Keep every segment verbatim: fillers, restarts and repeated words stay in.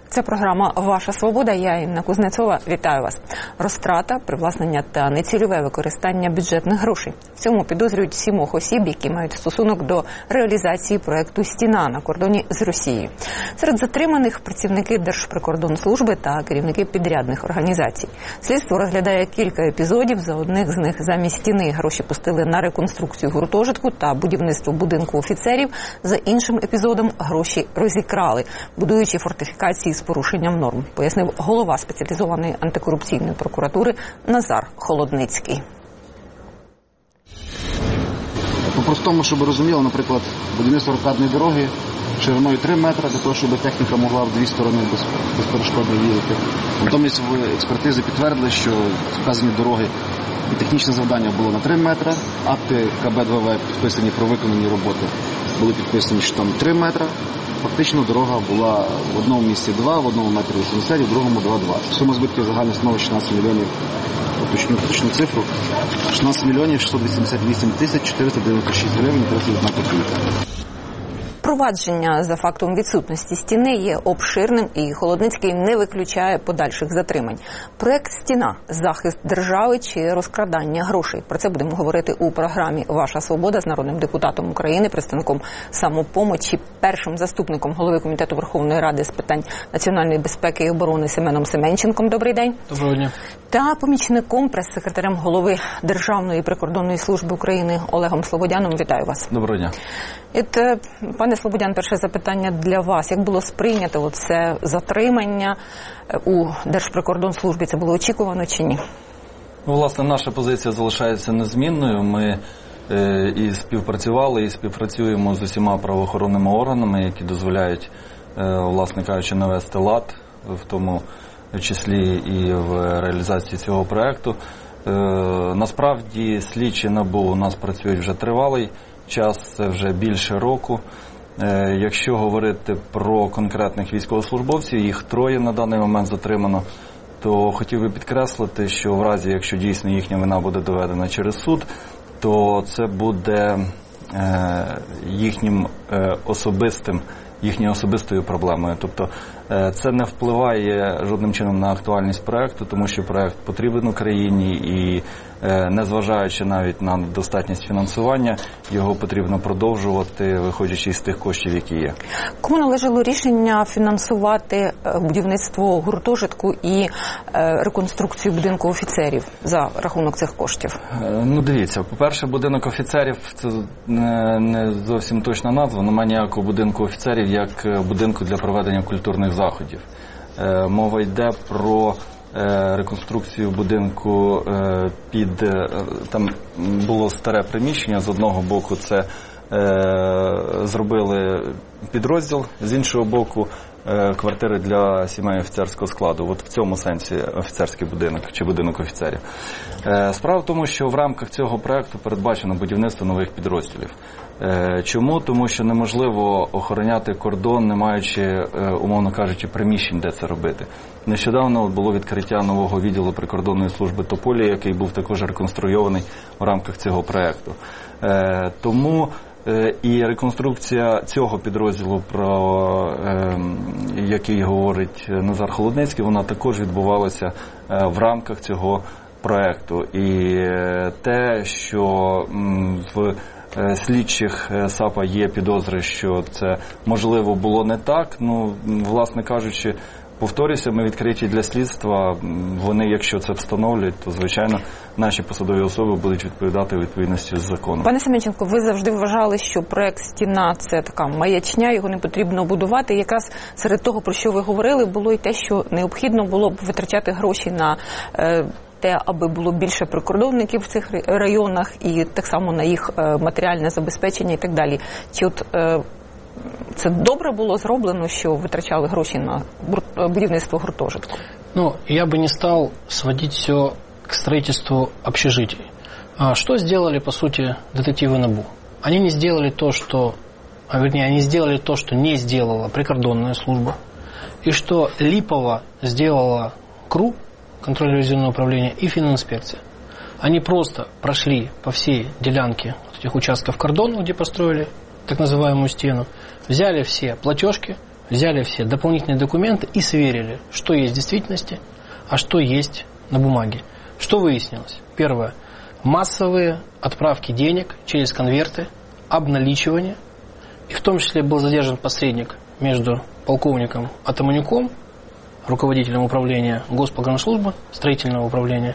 Це програма «Ваша свобода». Я, Інна Кузнецова, вітаю вас. Розтрата, привласнення та нецільове використання бюджетних грошей. В цьому підозрюють сімох осіб, які мають стосунок до реалізації проєкту «Стіна» на кордоні з Росією. Серед затриманих працівники Держприкордонслужби та керівники підрядних організацій. Слідство розглядає кілька епізодів. За одних з них замість стіни гроші пустили на реконструкцію гуртожитку та будівництво будинку офіцерів. За іншим епізодом гроші розікрали, будуючи фортифікації з порушенням норм, пояснив голова спеціалізованої антикорупційної прокуратури Назар Холодницький. По-простому, щоб розуміло, наприклад, будівництво рокадної дороги шириною три метри, для того, щоб техніка могла в дві сторони без, безперешкодно їздити. Натомість в експертизи підтвердили, що вказані дороги і технічне завдання було на три метри, акти ка бе два ве підписані про виконані роботи були підписані, що там три метри. Фактично дорога була в одному місці два, в одному метрі вісімдесят, в другому два двадцять. Сума збитків загальна становить шістнадцять мільйонів, уточню точну цифру, шістнадцять мільйонів шістсот вісімдесят вісім тисяч чотириста дев'яносто шість гривень тридцять одна копійка. Провадження за фактом відсутності стіни є обширним, і Холодницький не виключає подальших затримань. Проект «Стіна» – захист держави чи розкрадання грошей. Про це будемо говорити у програмі «Ваша свобода» з народним депутатом України, представником «Самопомочі», першим заступником голови Комітету Верховної Ради з питань національної безпеки і оборони Семеном Семенченком. Добрий день. Доброго дня. Та помічником прес-секретарем голови Державної прикордонної служби України Олегом Слободяном. Вітаю вас. Доброго дня. От, пане Слободян, перше запитання для вас. Як було сприйнято це затримання у Держприкордонслужбі? Це було очікувано чи ні? Ну, власне, наша позиція залишається незмінною. Ми е, і співпрацювали, і співпрацюємо з усіма правоохоронними органами, які дозволяють, е, власне кажучи, навести лад, в тому числі і в реалізації цього проєкту. Е, насправді, слідчі НАБУ у нас працюють вже тривалий час, це вже більше року. Е, якщо говорити про конкретних військовослужбовців, їх троє на даний момент затримано, то хотів би підкреслити, що в разі, якщо дійсно їхня вина буде доведена через суд, то це буде е, їхнім е, особистим, їхньою особистою проблемою. Тобто е, це не впливає жодним чином на актуальність проєкту, тому що проєкт потрібен Україні і, е, незважаючи навіть на недостатність фінансування, його потрібно продовжувати, виходячи з тих коштів, які є. Кому належало рішення фінансувати будівництво гуртожитку і е, реконструкцію будинку офіцерів за рахунок цих коштів? Е, ну, дивіться, по-перше, будинок офіцерів – це не, не зовсім точна назва, немає ніякого будинку офіцерів як будинку для проведення культурних заходів. Е, мова йде про е, реконструкцію будинку е, під, е, там було старе приміщення, з одного боку це е, зробили підрозділ, з іншого боку е, квартири для сімей офіцерського складу. От в цьому сенсі офіцерський будинок чи будинок офіцерів. Е, справа в тому, що в рамках цього проєкту передбачено будівництво нових підрозділів. Чому? Тому що неможливо охороняти кордон, не маючи, умовно кажучи, приміщень, де це робити. Нещодавно було відкриття нового відділу прикордонної служби Тополі, який був також реконструйований в рамках цього проєкту. Тому і реконструкція цього підрозділу, про який говорить Назар Холодницький, вона також відбувалася в рамках цього проєкту. І те, що в слідчих САПа є підозри, що це, можливо, було не так. Ну, власне кажучи, повторюся, ми відкриті для слідства. Вони, якщо це встановлюють, то, звичайно, наші посадові особи будуть відповідати у відповідності з законом. Пане Семенченко, ви завжди вважали, що проект «Стіна» – це така маячня, його не потрібно будувати. І якраз серед того, про що ви говорили, було й те, що необхідно було б витрачати гроші на е, те, аби було більше прикордонників в цих районах і так само на їх матеріальне забезпечення і так далі. Чи от е, це добре було зроблено, що витрачали гроші на будівництво гуртожитку? Ну, я бы не стал сводить все к строительству общежитий. А что сделали, по сути, детективы НАБУ? Они не сделали то, что, а вернее, они сделали то, что не сделала прикордонная служба, и что липово сделала КРУ, контрольно-ревизионное управление, и фининспекция. Они просто прошли по всей делянке вот этих участков кордона, где построили так называемую стену, взяли все платежки, взяли все дополнительные документы и сверили, что есть в действительности, а что есть на бумаге. Что выяснилось? Первое. Массовые отправки денег через конверты, обналичивание. И в том числе был задержан посредник между полковником Атаманюком, руководителем управления Госпогранслужбы, строительного управления,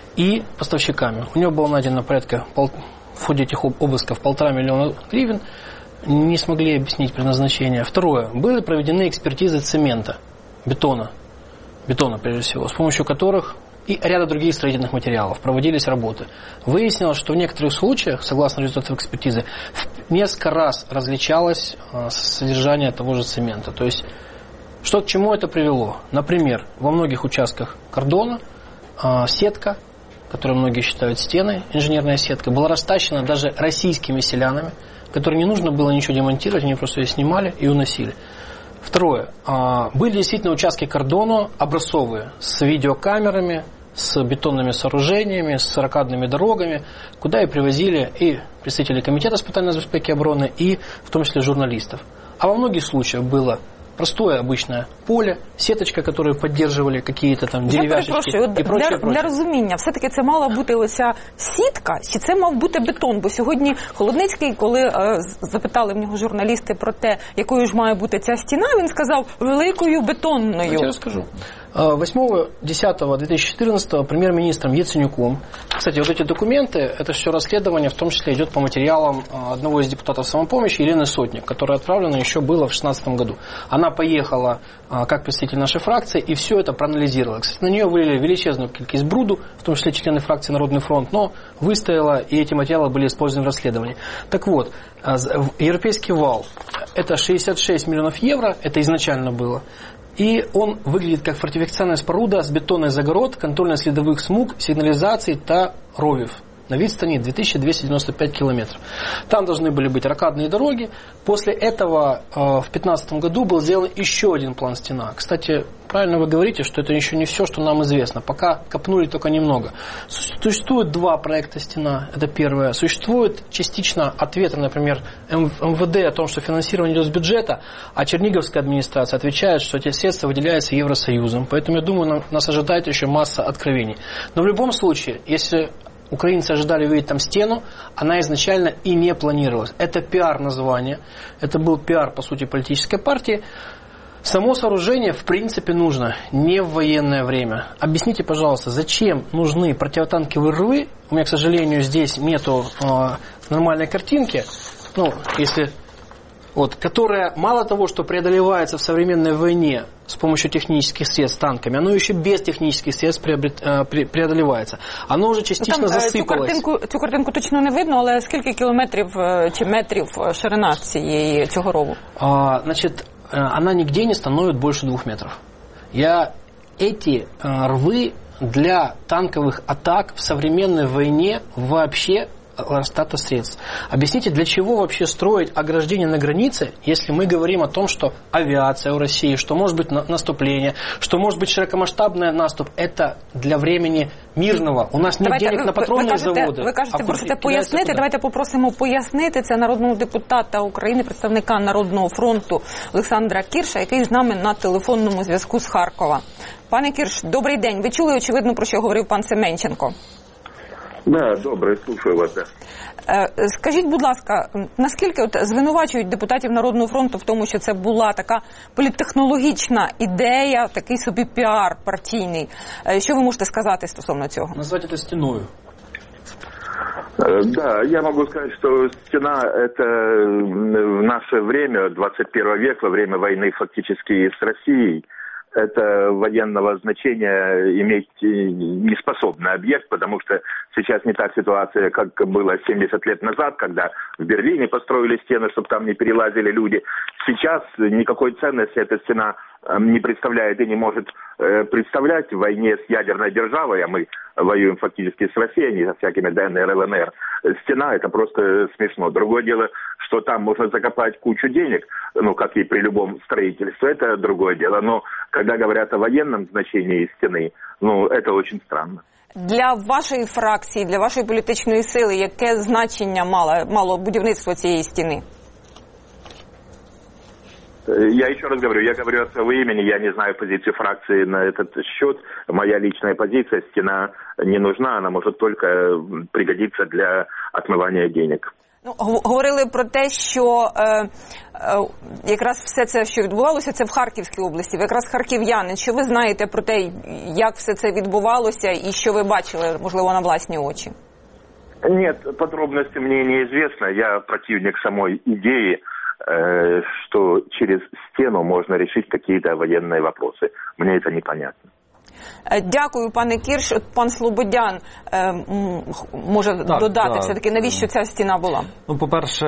и поставщиками. У него было найдено порядка, в ходе этих обысков, полтора миллиона гривен. Не смогли объяснить предназначение. Второе. Были проведены экспертизы цемента, бетона, бетона прежде всего, с помощью которых и ряда других строительных материалов проводились работы. Выяснилось, что в некоторых случаях, согласно результатам экспертизы, в несколько раз различалось содержание того же цемента. То есть, что к чему это привело? Например, во многих участках кордона сетка, которую многие считают стеной, инженерная сетка, была растащена даже российскими селянами, которые не нужно было ничего демонтировать, они просто ее снимали и уносили. Второе. Были действительно участки кордона образцовые, с видеокамерами, с бетонными сооружениями, с ракадными дорогами, куда и привозили и представители комитета специальной безопасности и обороны, и в том числе журналистов. А во многих случаях было простое обычное поле, сеточка, которую поддерживали какие-то там дерев'яшечки і прочее, для, прочее. Для розуміння, все-таки це мала бути оця сітка, чи це мав бути бетон? Бо сьогодні Холодницький, коли е, запитали в нього журналісти про те, якою ж має бути ця стіна, він сказав, великою бетонною. Я расскажу. восьмого десятого две тысячи четырнадцатого премьер-министром Яценюком. Кстати, вот эти документы, это все расследование, в том числе идет по материалам одного из депутатов самопомощи, Елены Сотник, которая отправлена еще было в две тысячи шестнадцатом году. Она поехала как представитель нашей фракции и все это проанализировала. Кстати, на нее вылили величезную кількість бруду, в том числе члены фракции Народный фронт, но выстояла, и эти материалы были использованы в расследовании. Так вот, европейский вал, это шестьдесят шесть миллионов евро, это изначально было. И он выглядит как фортификационная споруда с бетонной загород, контрольно-следовых смуг, сигнализаций та ровів. На відстані две тысячи двести девяносто пять километров. Там должны были быть ракадные дороги. После этого в две тысячи пятнадцатом году был сделан еще один план стена. Кстати, правильно вы говорите, что это еще не все, что нам известно. Пока копнули только немного. Существует два проекта стена. Это первое. Существует частично ответы, например, эм вэ дэ о том, что финансирование идет с бюджета, а Черниговская администрация отвечает, что эти средства выделяются Евросоюзом. Поэтому, я думаю, нас ожидает еще масса откровений. Но в любом случае, если украинцы ожидали увидеть там стену, она изначально и не планировалась. Это пиар-название, это был пиар, по сути, политической партии. Само сооружение, в принципе, нужно не в военное время. Объясните, пожалуйста, зачем нужны противотанковые рвы? У меня, к сожалению, здесь нету э, нормальной картинки. Ну, если... Вот, которая мало того, что преодолевается в современной войне с помощью технических средств танками, оно еще без технических средств преодолевается. Оно уже частично ну, там, засыпалось. Цю картинку, цю картинку точно не видно, але скільки кілометрів чи метрів ширина цієї, цього рову? А, значит, она нигде не становит больше двух метров. Я эти а, рвы для танковых атак в современной войне вообще растрата средств. Объясните, для чего вообще строить ограждение на границе, если мы говорим о том, что авиация у России, что может быть наступление, что может быть широкомасштабный наступ, это для времени мирного. У нас нет давайте, денег на патронные заводи. Ви кажете, просите пояснити. Туди. Давайте попросимо пояснити це народного депутата України, представника Народного фронту Олександра Кірша, який з нами на телефонному зв'язку з Харкова. Пане Кірш, добрий день. Ви чули, очевидно, про що говорив пан Семенченко? Да, добре, слухаю вас. Скажіть, будь ласка, наскільки от звинувачують депутатів Народного фронту в тому, що це була така політтехнологічна ідея, такий собі піар партійний? Що ви можете сказати стосовно цього? Назвати це стіною. Да, я могу сказать, что стена – это в наше время, двадцать первый век, во время войны фактически с Россией, это военного значения иметь неспособный объект, потому что сейчас не та ситуация, как было семьдесят лет назад, когда в Берлине построили стены, чтобы там не перелазили люди. Сейчас никакой ценности эта стена не представляет и не может представлять в войне с ядерной державой, а мы воюем фактически с Россией, а не со всякими дэ эн эр, эл эн эр. Стена – это просто смешно. Другое дело, что там можно закопать кучу денег, ну, как и при любом строительстве, это другое дело. Но когда говорят о военном значении стены, ну, это очень странно. Для вашої фракції, для вашої політичної сили, яке значення мало, мало будівництво цієї стіни? Я еще раз говорю, я говорю от своего имени, я не знаю позицию фракции на этот счет. Моя личная позиция, стена не нужна, она может только пригодиться для отмывания денег. Ну, говорили про те, що е, е, якраз все це, що відбувалося, це в Харківській області. Ви якраз харків'янин. Що ви знаєте про те, як все це відбувалося і що ви бачили, можливо, на власні очі? Нет, подробности мне неизвестно. Я противник самой идеи, э, что через стену можно решить какие-то военные вопросы. Мне это непонятно. Дякую, пане Кірш. От пан Слободян е, може так, додати так, все-таки, навіщо ця стіна була? Ну, по-перше,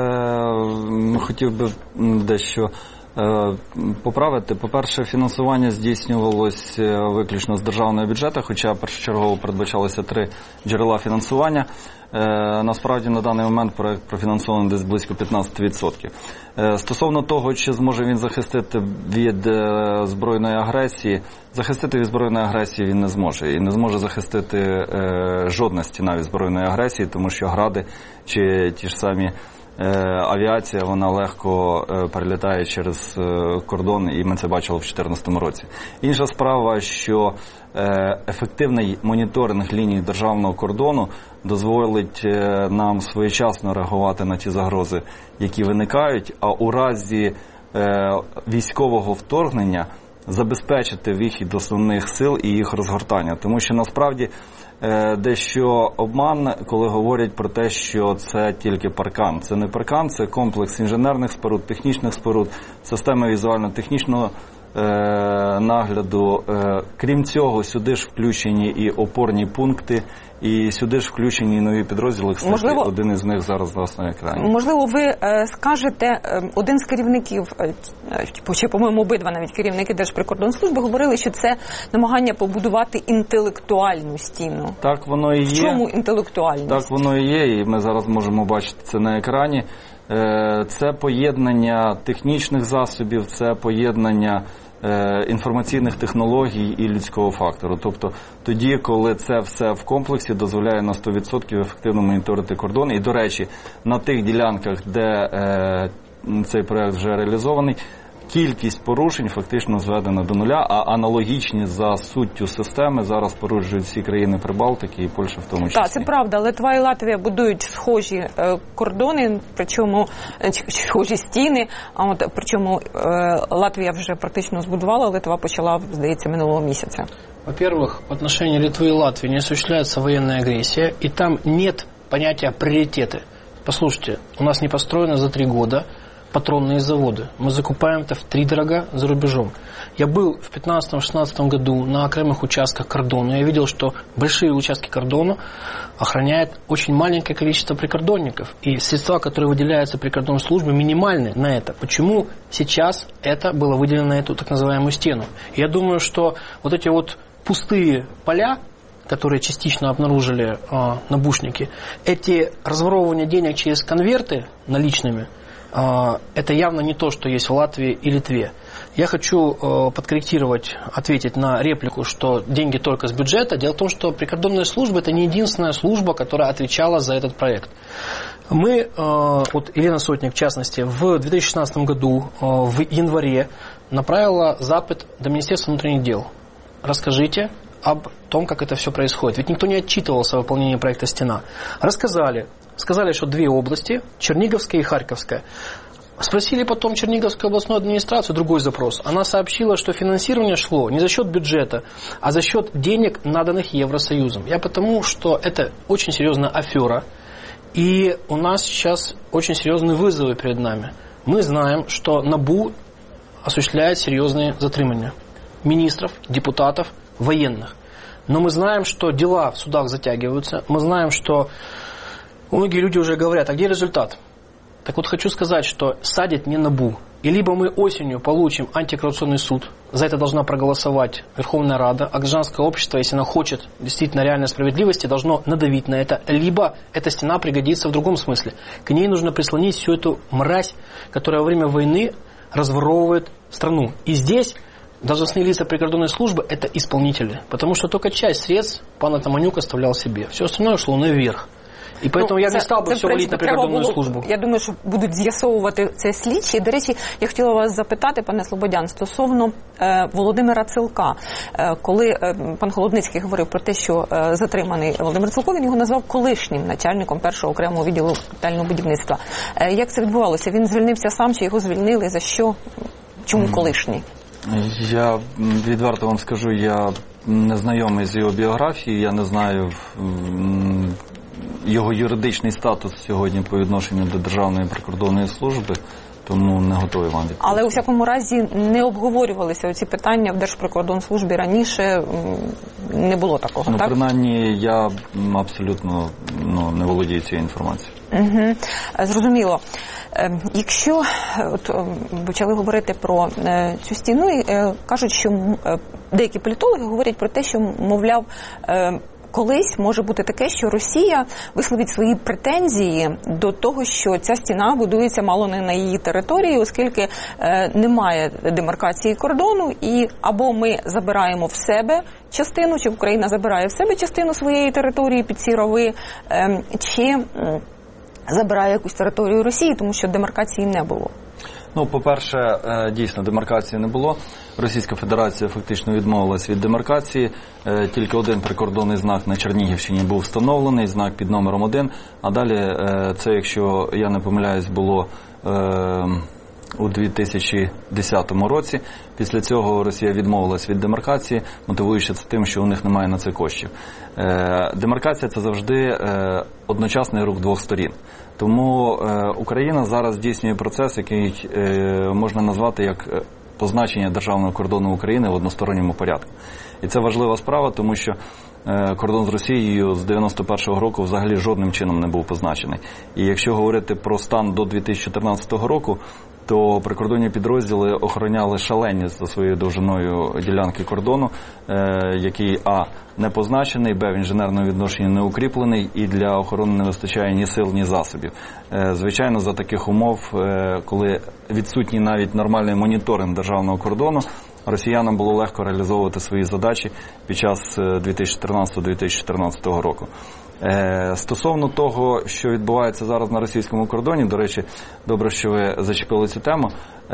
е, хотів би дещо е, поправити. По-перше, фінансування здійснювалось виключно з державного бюджету, хоча першочергово передбачалося три джерела фінансування. Е, насправді, на даний момент проект профінансований десь близько п'ятнадцять відсотків. Е, стосовно того, чи зможе він захистити від е, збройної агресії, захистити від збройної агресії він не зможе. І не зможе захистити е, жодна стіна від збройної агресії, тому що гради чи ті ж самі е, авіація, вона легко е, перелітає через е, кордон, і ми це бачили в дві тисячі чотирнадцятому році. Інша справа, що е, ефективний моніторинг ліній державного кордону дозволить е, нам своєчасно реагувати на ті загрози, які виникають, а у разі е, військового вторгнення забезпечити вихід основних сил і їх розгортання. Тому що насправді е, дещо обман, коли говорять про те, що це тільки паркан. Це не паркан, це комплекс інженерних споруд, технічних споруд, системи візуально-технічного е, нагляду. Е, крім цього, сюди ж включені і опорні пункти, і сюди ж включені нові підрозділи. Кстати, можливо, один із них зараз на основі екрані. Можливо, ви е, скажете, е, один з керівників, е, чи, по-моєму, обидва навіть керівники Держприкордонслужби говорили, що це намагання побудувати інтелектуальну стіну. Так воно і є. В чому інтелектуальність? Так воно і є, і ми зараз можемо бачити це на екрані. Е, це поєднання технічних засобів, це поєднання інформаційних технологій і людського фактору. Тобто тоді, коли це все в комплексі, дозволяє на сто відсотків ефективно моніторити кордон. І, до речі, на тих ділянках, де е, цей проект вже реалізований, кількість порушень фактично зведена до нуля, а аналогічні за суттю системи зараз порушують всі країни Прибалтики і Польща в тому числі. Так, це правда. Литва і Латвія будують схожі е, кордони, причому е, схожі стіни, а от причому е, Латвія вже практично збудувала, Литва почала, здається, минулого місяця. Во-первых, в отношении Литвы и Латвии не осуществляется военная агрессия, и там нет понятия приоритеты. Послушайте, у нас не построено за три года патронные заводы. Мы закупаем это втридорога за рубежом. Я был в пятнадцатом-шестнадцатом году на окремых участках кордона. Я видел, что большие участки кордона охраняет очень маленькое количество прикордонников. И средства, которые выделяются прикордонной службе, минимальны на это. Почему сейчас это было выделено на эту так называемую стену? Я думаю, что вот эти вот пустые поля, которые частично обнаружили э, набушники, эти разворовывания денег через конверты наличными, это явно не то, что есть в Латвии и Литве. Я хочу э, подкорректировать, ответить на реплику, что деньги только с бюджета. Дело в том, что прикордонная служба – это не единственная служба, которая отвечала за этот проект. Мы, э, вот Елена Сотник в частности, в две тысячи шестнадцатом году, э, в январе, направила запит до Министерства внутренних дел. Расскажите об том, как это все происходит. Ведь никто не отчитывался о выполнении проекта «Стена». Рассказали. Сказали, что две области, Черниговская и Харьковская. Спросили потом Черниговскую областную администрацию другой запрос. Она сообщила, что финансирование шло не за счет бюджета, а за счет денег, наданных Евросоюзом. Я потому, что это очень серьезная афера. И у нас сейчас очень серьезные вызовы перед нами. Мы знаем, что НАБУ осуществляет серьезные затримания министров, депутатов, военных. Но мы знаем, что дела в судах затягиваются. Мы знаем, что многие люди уже говорят, а где результат? Так вот, хочу сказать, что садит не НАБУ. И либо мы осенью получим антикоррупционный суд, за это должна проголосовать Верховная Рада, а гражданское общество, если оно хочет действительно реальной справедливости, должно надавить на это, либо эта стена пригодится в другом смысле. К ней нужно прислонить всю эту мразь, которая во время войны разворовывает страну. И здесь должностные лица прикордонной службы – это исполнители, потому что только часть средств пан Атаманюк оставлял себе. Все остальное шло наверх. І тому ну, я це, не став би це, все валити на прикордонну службу. Я думаю, що будуть з'ясовувати це слідчі. До речі, я хотіла вас запитати, пане Слободян, стосовно е, Володимира Цилка. Е, коли е, пан Холодницький говорив про те, що е, затриманий Володимир Цилко, він його назвав колишнім начальником першого окремого відділу капітального будівництва. Е, як це відбувалося? Він звільнився сам, чи його звільнили? За що? Чому колишній? Я відверто вам скажу, я не знайомий з його біографією, я не знаю його юридичний статус сьогодні по відношенню до Державної прикордонної служби, тому не готовий вам відповісти. Але у всякому разі не обговорювалися оці питання в Держприкордонслужбі раніше, не було такого, ну, так? Принаймні, я абсолютно ну, не володію цією інформацією. Угу. Зрозуміло. Якщо от, почали говорити про е, цю стіну, е, кажуть, що е, деякі політологи говорять про те, що, мовляв, е, колись може бути таке, що Росія висловить свої претензії до того, що ця стіна будується мало не на її території, оскільки е, немає демаркації кордону, і або ми забираємо в себе частину, чи Україна забирає в себе частину своєї території під ці рови, е, чи е, забирає якусь територію Росії, тому що демаркації не було. Ну, по-перше, дійсно, демаркації не було. Російська Федерація фактично відмовилась від демаркації. Тільки один прикордонний знак на Чернігівщині був встановлений, знак під номером один. А далі це, якщо я не помиляюсь, було у дві тисячі десятому році. Після цього Росія відмовилась від демаркації, мотивуючи це тим, що у них немає на це коштів. Демаркація – це завжди одночасний рух двох сторін. Тому Україна зараз здійснює процес, який можна назвати як позначення державного кордону України в односторонньому порядку. І це важлива справа, тому що кордон з Росією з дев'яносто першого року взагалі жодним чином не був позначений. І якщо говорити про стан до дві тисячі чотирнадцятого року, то прикордонні підрозділи охороняли шалені за своєю довжиною ділянки кордону, який а. не позначений, б. в інженерному відношенні не укріплений, і для охорони не вистачає ні сил, ні засобів. Звичайно, за таких умов, коли відсутній навіть нормальний моніторинг державного кордону, росіянам було легко реалізовувати свої задачі під час дві тисячі тринадцятого - дві тисячі чотирнадцятого року. Стосовно того, що відбувається зараз на російському кордоні, до речі, добре, що ви зачепили цю тему,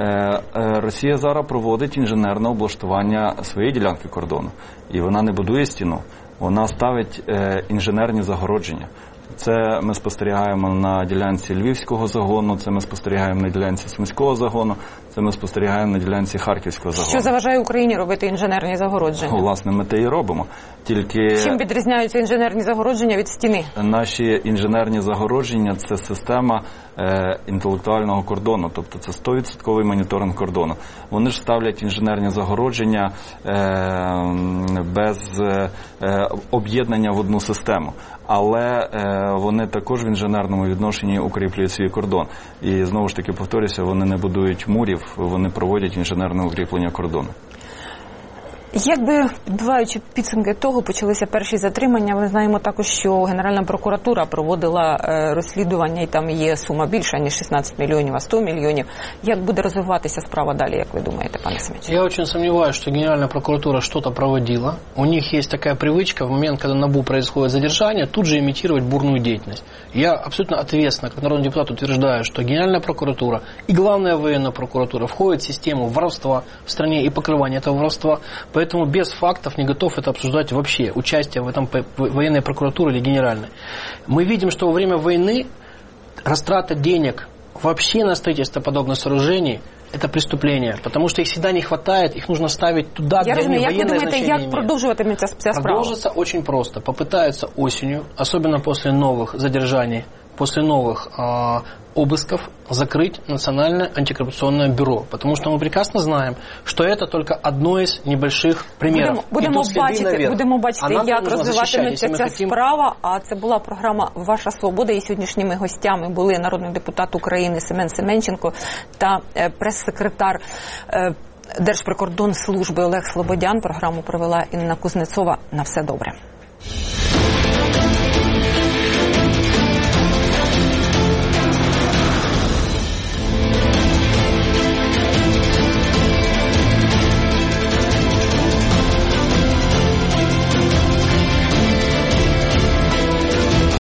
Росія зараз проводить інженерне облаштування своєї ділянки кордону. І вона не будує стіну, вона ставить інженерні загородження. Це ми спостерігаємо на ділянці Львівського загону, це ми спостерігаємо на ділянці Сумського загону, це ми спостерігаємо на ділянці Харківського загону. Що заважає Україні робити інженерні загородження? Власне, ми те і робимо. Тільки... Чим відрізняються інженерні загородження від стіни? Наші інженерні загородження – це система е, інтелектуального кордону, тобто це сто відсотків моніторинг кордону. Вони ж ставлять інженерні загородження е, без е, об'єднання в одну систему. Але е, вони також в інженерному відношенні укріплюють свій кордон. І знову ж таки повторюся, вони не будують мурів, вони проводять інженерне укріплення кордону. Якби, підбиваючи підсумки того, почалися перші затримання, ми знаємо також, що Генеральна прокуратура проводила е, розслідування, і там є сума більша, ніж шістнадцять мільйонів, а сто мільйонів. Як буде розвиватися справа далі, як ви думаете, пане Семенович? Я очень сомневаюсь, что Генеральная прокуратура что-то проводила. У них есть такая привычка в момент, когда на НАБУ происходит задержание, тут же имитировать бурную деятельность. Я абсолютно ответственно, как народный депутат, утверждаю, что Генеральная прокуратура и главная военная прокуратура входят в систему воровства в стране и покрывания этого воровства. Поэтому без фактов не готов это обсуждать вообще, участие в этом военной прокуратуры или генеральной. Мы видим, что во время войны растрата денег вообще на строительство подобных сооружений – это преступление, потому что их всегда не хватает, их нужно ставить туда, Я где разумею, они военное думаете, значение як продовжуватиметься ця справа? Продолжится очень просто. Попытаются осенью, особенно после новых задержаний, после новых э, обысков, закрыть Национальное антикоррупционное бюро. Потому что мы прекрасно знаем, что это только одно из небольших примеров. Будемо, будемо бачити, будемо бачити а як розвиватиметься ця хотим... справа. А це була програма «Ваша свобода». І сьогоднішніми гостями були народний депутат України Семен Семенченко та е, прес-секретар е, Держприкордонслужби Олег Слободян. Програму провела Інна Кузнецова. На все добре.